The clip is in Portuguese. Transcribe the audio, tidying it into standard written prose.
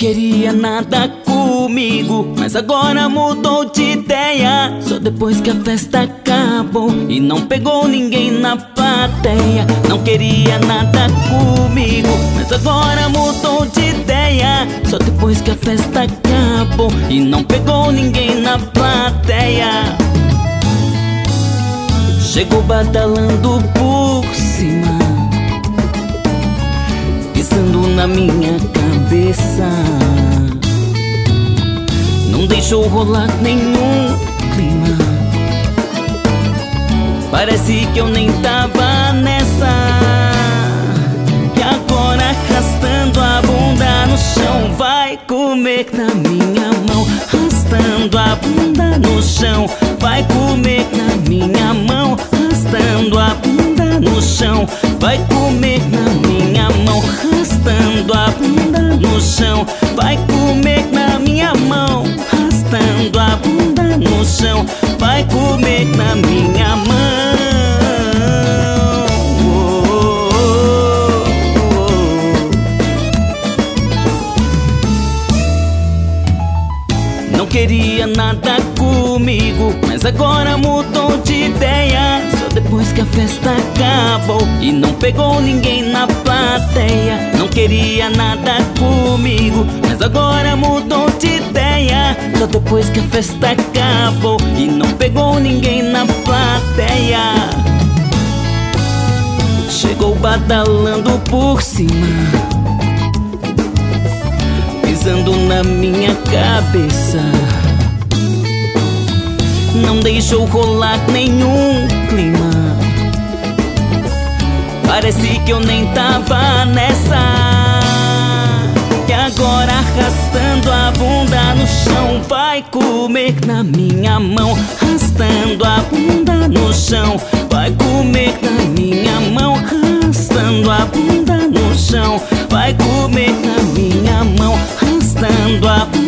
queria nada comigo, mas agora mudou de ideia. Só depois que a festa acabou e não pegou ninguém na plateia. Não queria nada comigo, mas agora mudou de ideia. Só depois que a festa acabou e não pegou ninguém na plateia. Chegou badalando por cima, pisando na minha cabeça. Não deixou rolar nenhum clima. Parece que eu nem tava nessa. E agora arrastando a bunda no chão, vai comer na minha mão. Arrastando a bunda no chão, vai comer na minha mão. Arrastando a bunda no chão, vai comer na minha mão. Arrastando a bunda no chão, vai comer na minha mão. Arrastando a bunda no chão, vai comer na minha mão. Não queria nada comigo, mas agora mudou de ideia. Só depois que a festa acabou e não pegou ninguém na plateia. Não queria nada comigo, mas agora mudou de ideia. Só depois que a festa acabou e não pegou ninguém na plateia. Chegou badalando por cima, pisando na minha cabeça. Não deixou rolar nenhum clima. Parece que eu nem tava nessa. E agora arrastando a bunda no chão, vai comer na minha mão. Arrastando a bunda no chão, vai comer na minha mão. Arrastando a bunda no chão, vai comer na minha mão. Arrastando a bunda